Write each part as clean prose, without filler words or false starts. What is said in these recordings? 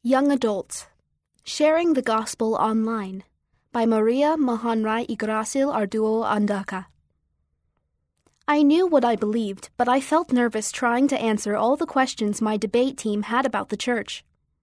Young Adults, Sharing the Gospel Online by Maria Mahanrai Yggdrasil Arduo Andaka. I knew what I believed, but I felt nervous trying to answer all the questions my debate team had about the church.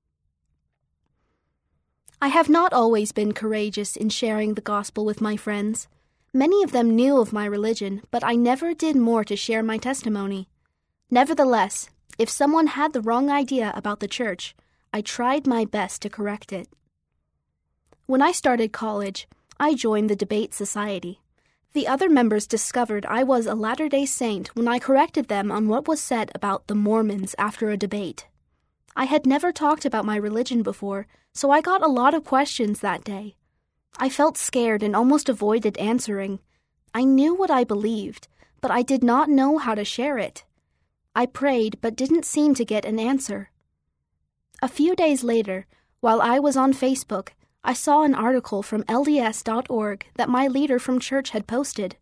I have not always been courageous in sharing the gospel with my friends. Many of them knew of my religion, but I never did more to share my testimony. Nevertheless, if someone had the wrong idea about the church, I tried my best to correct it. When I started college, I joined the Debate Society. The other members discovered I was a Latter-day Saint when I corrected them on what was said about the Mormons after a debate. I had never talked about my religion before, so I got a lot of questions that day. I felt scared and almost avoided answering. I knew what I believed, but I did not know how to share it. I prayed but didn't seem to get an answer. A few days later, while I was on Facebook, I saw an article from LDS.org that my leader from church had posted.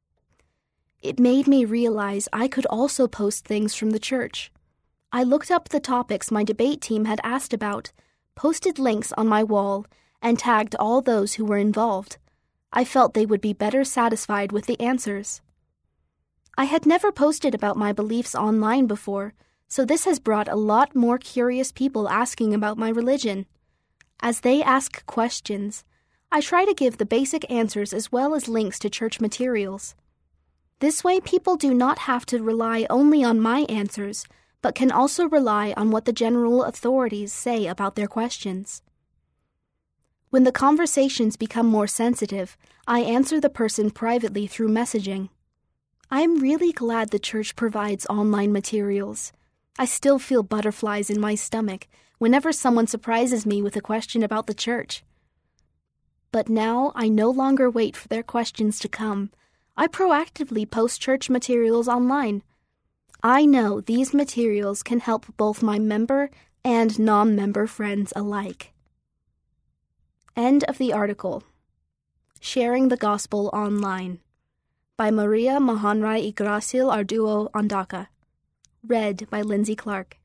It made me realize I could also post things from the church. I looked up the topics my debate team had asked about, posted links on my wall, and tagged all those who were involved. I felt they would be better satisfied with the answers. I had never posted about my beliefs online before, so this has brought a lot more curious people asking about my religion. As they ask questions, I try to give the basic answers as well as links to church materials. This way, people do not have to rely only on my answers, but can also rely on what the general authorities say about their questions. When the conversations become more sensitive, I answer the person privately through messaging. I'm really glad the church provides online materials. I still feel butterflies in my stomach whenever someone surprises me with a question about the church. But now I no longer wait for their questions to come. I proactively post church materials online. I know these materials can help both my member and non-member friends alike. End of the article. Sharing the Gospel Online by Maria Mahanrai Yggdrasil Arduo Andaka. Read by Lindsay Clark.